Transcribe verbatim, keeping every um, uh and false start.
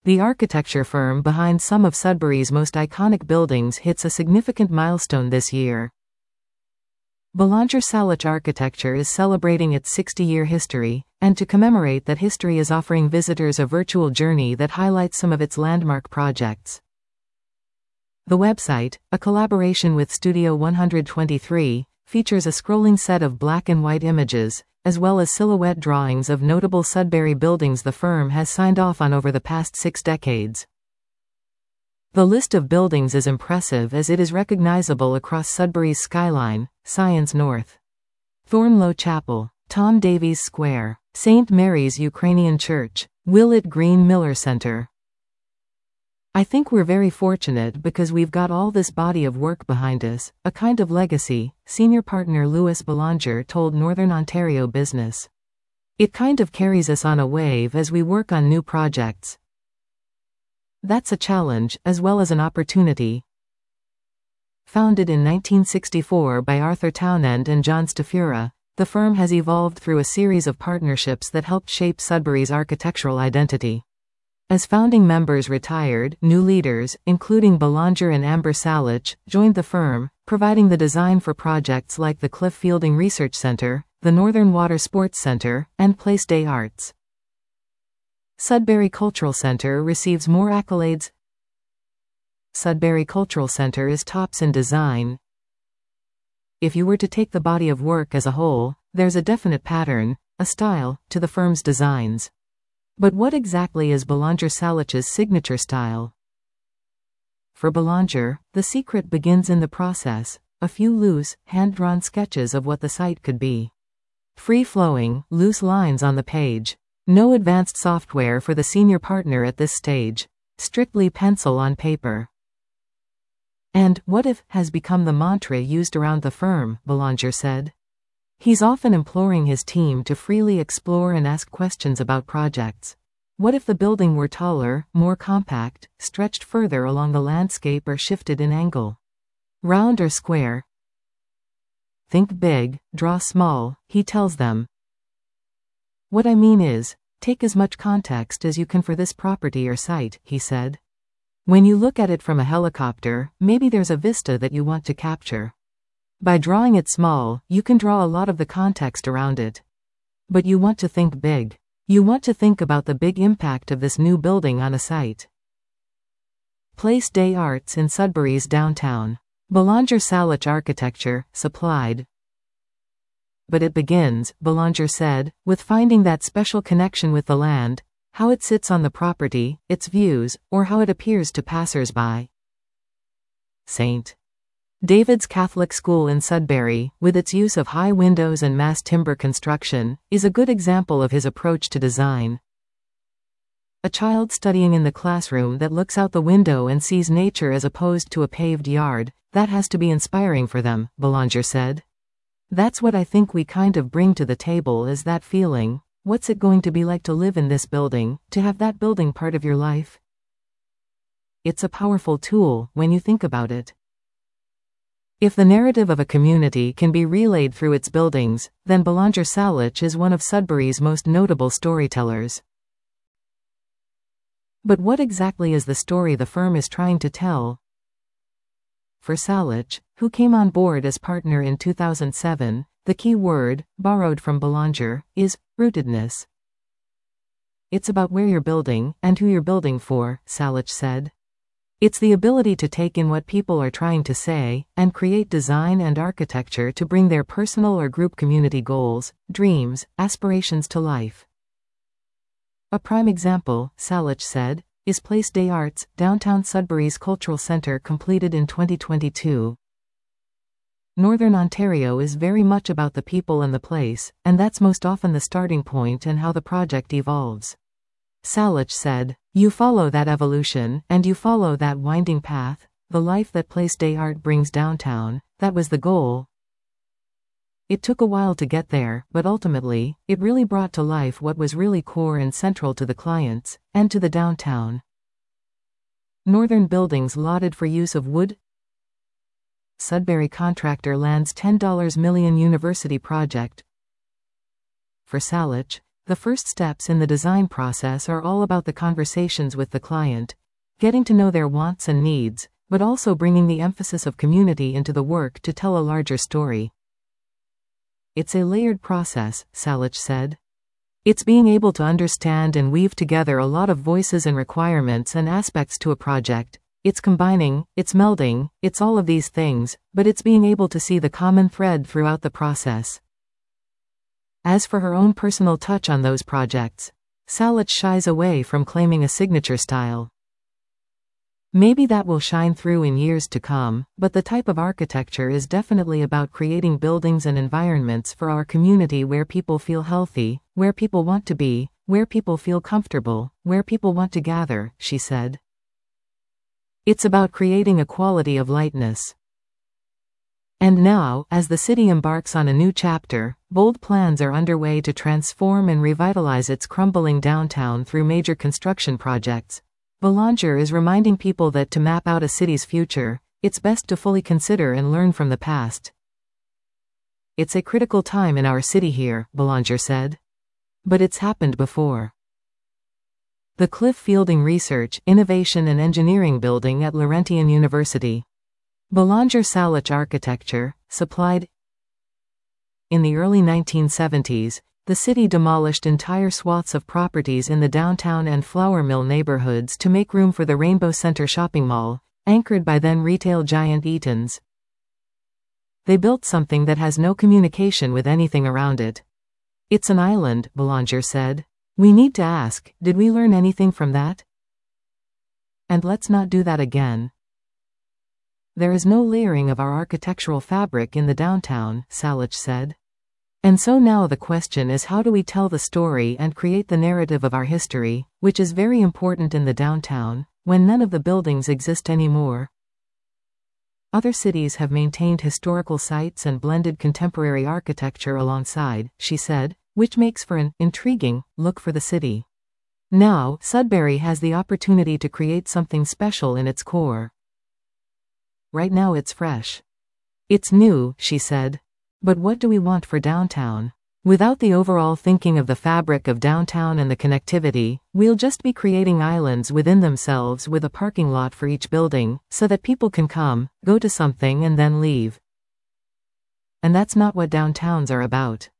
The architecture firm behind some of Sudbury's most iconic buildings hits a significant milestone this year. Belanger Salich Architecture is celebrating its sixty-year history, and to commemorate that history is offering visitors a virtual journey that highlights some of its landmark projects. The website, a collaboration with Studio one twenty-three, features a scrolling set of black and white images, as well as silhouette drawings of notable Sudbury buildings the firm has signed off on over the past six decades. The list of buildings is impressive as it is recognizable across Sudbury's skyline: Science North, Thornlow Chapel, Tom Davies Square, Saint Mary's Ukrainian Church, Willett Green Miller Center. I think we're very fortunate because we've got all this body of work behind us, a kind of legacy, senior partner Louis Belanger told Northern Ontario Business. It kind of carries us on a wave as we work on new projects. That's a challenge, as well as an opportunity. Founded in nineteen sixty-four by Arthur Townend and John Stafura, the firm has evolved through a series of partnerships that helped shape Sudbury's architectural identity. As founding members retired, new leaders, including Belanger and Amber Salich, joined the firm, providing the design for projects like the Cliff Fielding Research Center, the Northern Water Sports Center, and Place des Arts. Sudbury Cultural Center receives more accolades. Sudbury Cultural Center is tops in design. If you were to take the body of work as a whole, there's a definite pattern, a style, to the firm's designs. But what exactly is Belanger Salich's signature style? For Belanger, the secret begins in the process, a few loose, hand-drawn sketches of what the site could be. Free-flowing, loose lines on the page. No advanced software for the senior partner at this stage. Strictly pencil on paper. And what if has become the mantra used around the firm, Belanger said. He's often imploring his team to freely explore and ask questions about projects. What if the building were taller, more compact, stretched further along the landscape, or shifted in angle? Round or square? Think big, draw small, he tells them. What I mean is, take as much context as you can for this property or site, he said. When you look at it from a helicopter, maybe there's a vista that you want to capture. By drawing it small, you can draw a lot of the context around it. But you want to think big. You want to think about the big impact of this new building on a site. Place des Arts in Sudbury's downtown. Belanger Salich Architecture, supplied. But it begins, Belanger said, with finding that special connection with the land, how it sits on the property, its views, or how it appears to passers-by. Saint David's Catholic School in Sudbury, with its use of high windows and mass timber construction, is a good example of his approach to design. A child studying in the classroom that looks out the window and sees nature as opposed to a paved yard, that has to be inspiring for them, Belanger said. That's what I think we kind of bring to the table, is that feeling. What's it going to be like to live in this building, to have that building part of your life? It's a powerful tool, when you think about it. If the narrative of a community can be relayed through its buildings, then Belanger Salich is one of Sudbury's most notable storytellers. But what exactly is the story the firm is trying to tell? For Salich, who came on board as partner in two thousand seven, the key word, borrowed from Belanger, is rootedness. It's about where you're building, and who you're building for, Salich said. It's the ability to take in what people are trying to say, and create design and architecture to bring their personal or group community goals, dreams, aspirations to life. A prime example, Salich said, is Place des Arts, downtown Sudbury's cultural center, completed in twenty twenty-two. Northern Ontario is very much about the people and the place, and that's most often the starting point and how the project evolves. Salich said, you follow that evolution, and you follow that winding path, the life that Place des Arts brings downtown. That was the goal. It took a while to get there, but ultimately, it really brought to life what was really core and central to the clients, and to the downtown. Northern buildings lauded for use of wood. Sudbury contractor lands ten million dollars University project. For Salich, The first steps in the design process are all about the conversations with the client, getting to know their wants and needs, but also bringing the emphasis of community into the work to tell a larger story. It's a layered process, Salich said. It's being able to understand and weave together a lot of voices and requirements and aspects to a project. It's combining, it's melding, it's all of these things, but it's being able to see the common thread throughout the process. As for her own personal touch on those projects, Salich shies away from claiming a signature style. Maybe that will shine through in years to come, but the type of architecture is definitely about creating buildings and environments for our community where people feel healthy, where people want to be, where people feel comfortable, where people want to gather, she said. It's about creating a quality of lightness. And now, as the city embarks on a new chapter, bold plans are underway to transform and revitalize its crumbling downtown through major construction projects. Belanger is reminding people that to map out a city's future, it's best to fully consider and learn from the past. It's a critical time in our city here, Belanger said. But it's happened before. The Cliff Fielding Research, Innovation and Engineering Building at Laurentian University. Belanger Salich Architecture, supplied. In the early nineteen seventies, the city demolished entire swaths of properties in the downtown and Flour Mill neighborhoods to make room for the Rainbow Center shopping mall, anchored by then retail giant Eaton's. They built something that has no communication with anything around it. It's an island, Belanger said. We need to ask, did we learn anything from that? And let's not do that again. There is no layering of our architectural fabric in the downtown, Salich said. And so now the question is, how do we tell the story and create the narrative of our history, which is very important in the downtown, when none of the buildings exist anymore? Other cities have maintained historical sites and blended contemporary architecture alongside, she said, which makes for an intriguing look for the city. Now, Sudbury has the opportunity to create something special in its core. Right now it's fresh. It's new, she said. But what do we want for downtown? Without the overall thinking of the fabric of downtown and the connectivity, we'll just be creating islands within themselves with a parking lot for each building, so that people can come, go to something and then leave. And that's not what downtowns are about.